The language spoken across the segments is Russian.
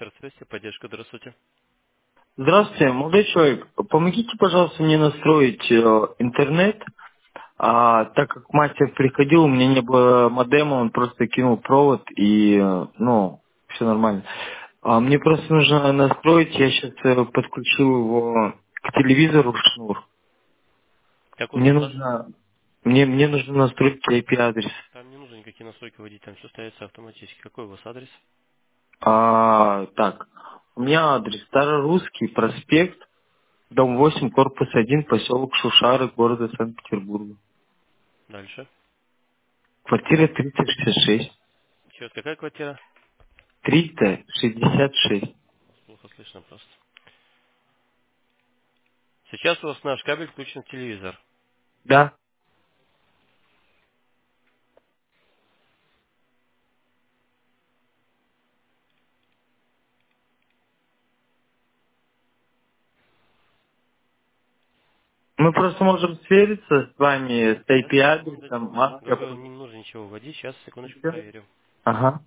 Центр связи, поддержка, здравствуйте. Здравствуйте, молодой человек. Помогите, пожалуйста, мне настроить интернет. Так как мастер приходил, у меня не было модема, он просто кинул провод и, все нормально. Мне просто нужно настроить, я сейчас подключил его к телевизору шнур. Как вас Мне зовут? нужно, мне нужно настроить IP-адрес. Там не нужно никакие настройки вводить, там все ставится автоматически. Какой у вас адрес? Так, у меня адрес Старорусский проспект, дом 8, корпус 1, поселок Шушары, города Санкт-Петербурга. Дальше. Квартира 366. Еще раз, какая квартира? 366. Плохо слышно просто. Сейчас у вас наш кабель включен в телевизор. Да. Мы просто можем свериться с вами с Сейчас, IP-адресом. секундочку. Маска. Говорю, не нужно ничего вводить. Сейчас, секундочку, Всё? проверю. Ага.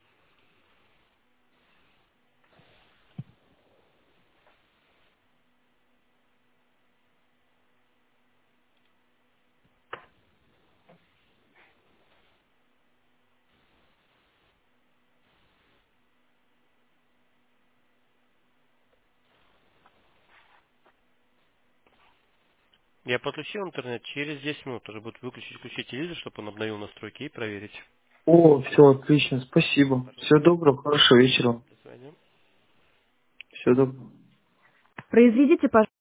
Я подключил интернет, через 10 минут уже будет включить телевизор, чтобы он обновил настройки и проверить. О, все, отлично, спасибо. Всего Пожалуйста. доброго, хорошего вечера. До свидания. Всего доброго. Произведите, пожалуйста.